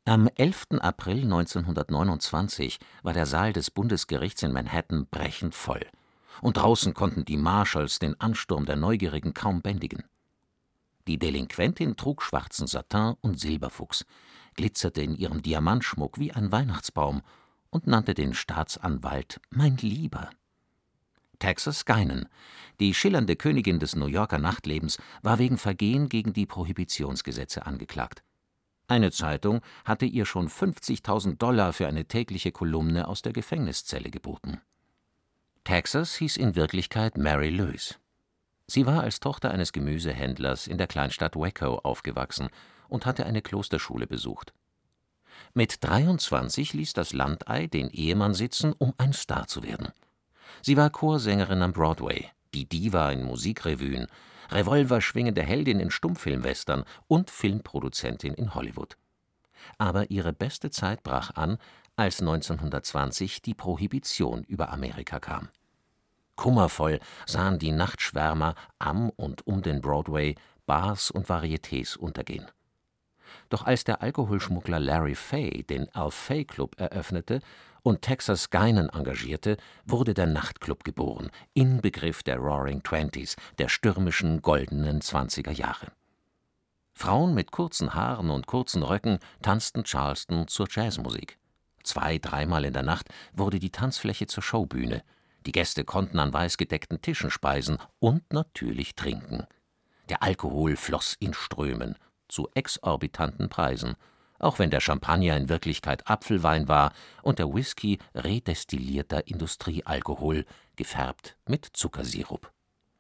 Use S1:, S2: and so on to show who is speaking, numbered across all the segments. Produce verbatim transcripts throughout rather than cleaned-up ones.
S1: Am elften April neunzehnhundertneunundzwanzig war der Saal des Bundesgerichts in Manhattan brechend voll, und draußen konnten die Marshals den Ansturm der Neugierigen kaum bändigen. Die Delinquentin trug schwarzen Satin und Silberfuchs, glitzerte in ihrem Diamantschmuck wie ein Weihnachtsbaum und nannte den Staatsanwalt »mein Lieber«. Texas Guinan, die schillernde Königin des New Yorker Nachtlebens, war wegen Vergehen gegen die Prohibitionsgesetze angeklagt. Eine Zeitung hatte ihr schon fünfzigtausend Dollar für eine tägliche Kolumne aus der Gefängniszelle geboten. Texas hieß in Wirklichkeit Mary Louise. Sie war als Tochter eines Gemüsehändlers in der Kleinstadt Waco aufgewachsen und hatte eine Klosterschule besucht. Mit dreiundzwanzig ließ das Landei den Ehemann sitzen, um ein Star zu werden. Sie war Chorsängerin am Broadway, die Diva in Musikrevuen, revolverschwingende Heldin in Stummfilmwestern und Filmproduzentin in Hollywood. Aber ihre beste Zeit brach an, als neunzehnhundertzwanzig die Prohibition über Amerika kam. Kummervoll sahen die Nachtschwärmer am und um den Broadway Bars und Varietés untergehen. Doch als der Alkoholschmuggler Larry Fay den Al Fay Club eröffnete und Texas Guinan engagierte, wurde der Nachtclub geboren, Inbegriff der Roaring Twenties, der stürmischen, goldenen Zwanziger Jahre. Frauen mit kurzen Haaren und kurzen Röcken tanzten Charleston zur Jazzmusik. Zwei-, dreimal in der Nacht wurde die Tanzfläche zur Showbühne. Die Gäste konnten an weißgedeckten Tischen speisen und natürlich trinken. Der Alkohol floss in Strömen, zu exorbitanten Preisen, auch wenn der Champagner in Wirklichkeit Apfelwein war und der Whisky redestillierter Industriealkohol, gefärbt mit Zuckersirup.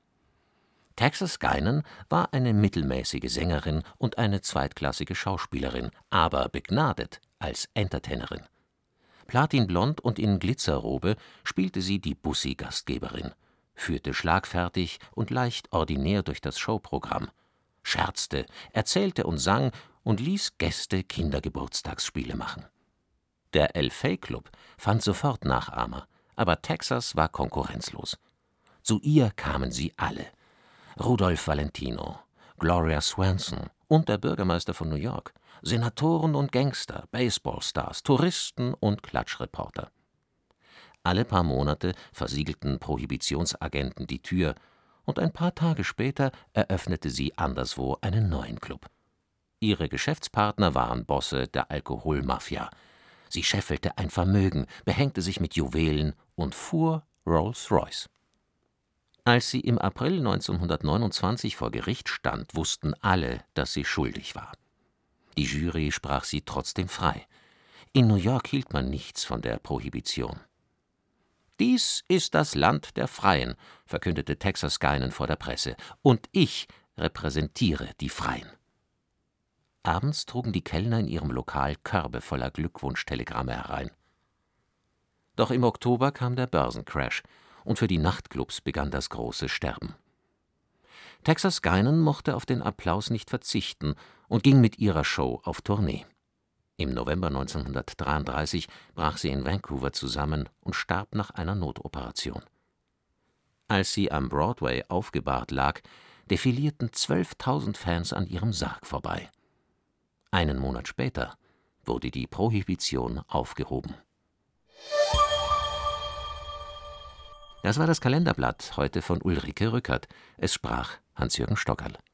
S1: Texas Guinan war eine mittelmäßige Sängerin und eine zweitklassige Schauspielerin, aber begnadet als Entertainerin. Platinblond und in Glitzerrobe spielte sie die Bussi-Gastgeberin, führte schlagfertig und leicht ordinär durch das Showprogramm, scherzte, erzählte und sang und ließ Gäste Kindergeburtstagsspiele machen. Der Al Fay Club fand sofort Nachahmer, aber Texas war konkurrenzlos. Zu ihr kamen sie alle: Rudolph Valentino, Gloria Swanson und der Bürgermeister von New York, Senatoren und Gangster, Baseballstars, Touristen und Klatschreporter. Alle paar Monate versiegelten Prohibitionsagenten die Tür, und ein paar Tage später eröffnete sie anderswo einen neuen Club. Ihre Geschäftspartner waren Bosse der Alkoholmafia. Sie scheffelte ein Vermögen, behängte sich mit Juwelen und fuhr Rolls-Royce. Als sie im April neunzehnhundertneunundzwanzig vor Gericht stand, wussten alle, dass sie schuldig war. Die Jury sprach sie trotzdem frei. In New York hielt man nichts von der Prohibition. »Dies ist das Land der Freien«, verkündete Texas Guinan vor der Presse, »und ich repräsentiere die Freien.« Abends trugen die Kellner in ihrem Lokal Körbe voller Glückwunschtelegramme herein. Doch im Oktober kam der Börsencrash, und für die Nachtclubs begann das große Sterben. Texas Guinan mochte auf den Applaus nicht verzichten und ging mit ihrer Show auf Tournee. Im November neunzehnhundertdreiunddreißig brach sie in Vancouver zusammen und starb nach einer Notoperation. Als sie am Broadway aufgebahrt lag, defilierten zwölftausend Fans an ihrem Sarg vorbei. Einen Monat später wurde die Prohibition aufgehoben. Das war das Kalenderblatt, heute von Ulrike Rückert. Es sprach Hans-Jürgen Stockerl.